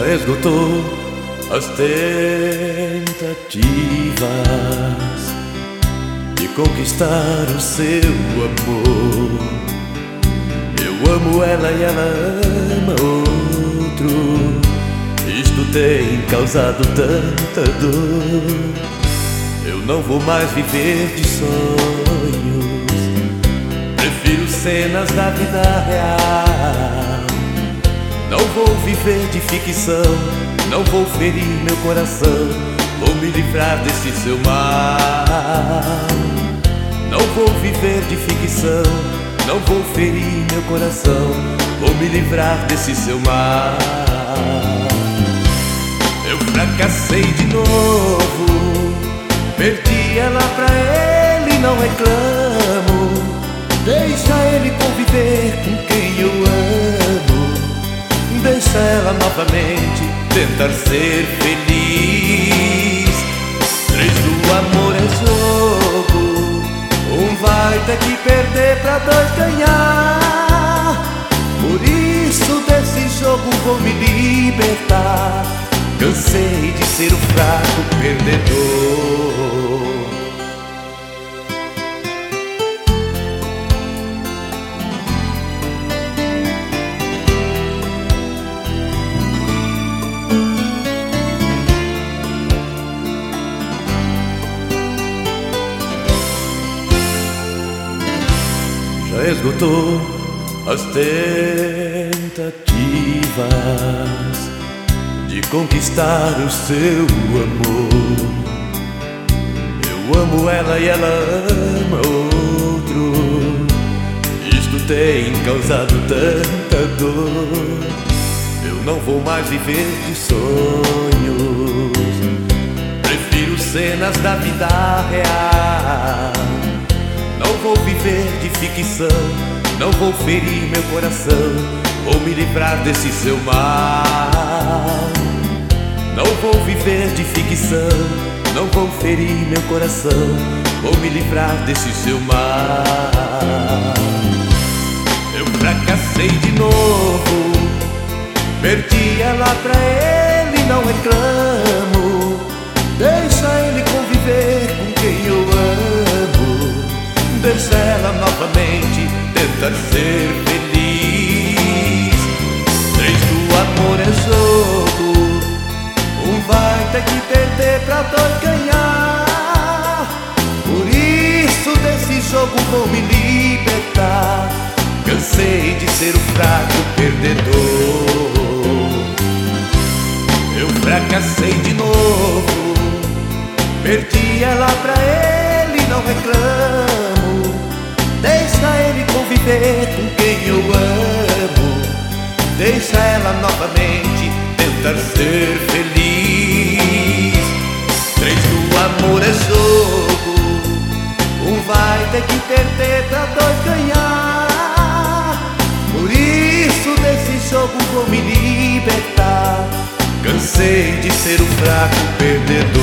esgotou as tentativas de conquistar o seu amor. Eu amo ela e ela ama outro. Isto tem causado tanta dor. Eu não vou mais viver de sonhos, prefiro cenas da vida real. Não vou viver de ficção, não vou ferir meu coração, vou me livrar desse seu mal. Não vou viver de ficção, não vou ferir meu coração, vou me livrar desse seu mal. Eu fracassei de novo, perdi ela pra ele, não reclamo. Deixa ele conviver com quem eu amo. Deixa ela novamente tentar ser feliz. 3 do amor é jogo, um vai ter que perder pra 2 ganhar. Por isso desse jogo vou me libertar. Cansei de ser o fraco perdedor. Já esgotou as tentativas de conquistar o seu amor. Eu amo ela e ela ama outro. Isto tem causado tanta dor. Eu não vou mais viver de sonhos, prefiro cenas da vida real. Não vou viver de ficção, não vou ferir meu coração, vou me livrar desse seu mal. Não vou viver de ficção, não vou ferir meu coração, vou me livrar desse seu mal. Eu fracassei de novo, perdi ela pra ele, não reclamo. Deixa ele conviver com quem eu amo. Deixa ela novamente tentar ser feliz. 3 do amor é jogo, um vai ter que perder pra 2 ganhar. Por isso desse jogo vou me libertar. Cansei de ser o fraco perdedor. Eu fracassei de novo, perdi ela pra ele, não reclamo. Deixa ele conviver com quem eu amo. Deixa ela novamente tentar ser feliz. 3 do amor é jogo, um vai ter que perder pra 2 ganhar. Por isso desse jogo vou me libertar. Cansei de ser o fraco perdedor.